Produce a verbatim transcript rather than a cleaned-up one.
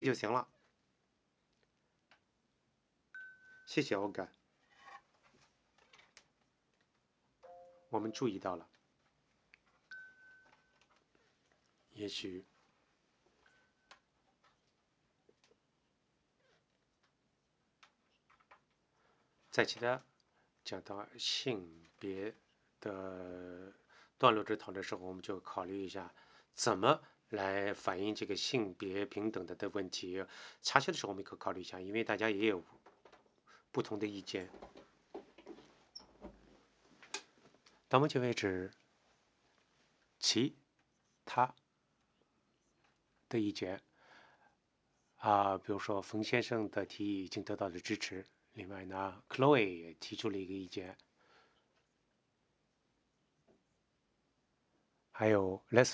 就行了。谢谢欧感。我们注意到了，也许在其他讲到性别的段落之讨论的时候，我们就考虑一下怎么来反映这个性别平等的的问题。查询的时候我们可考虑一下，因为大家也有不同的意见。到目前为止，其他的意见啊，比如说冯先生的提议已经得到了支持。另外呢 ，Chloe 也提出了一个意见，还有 Les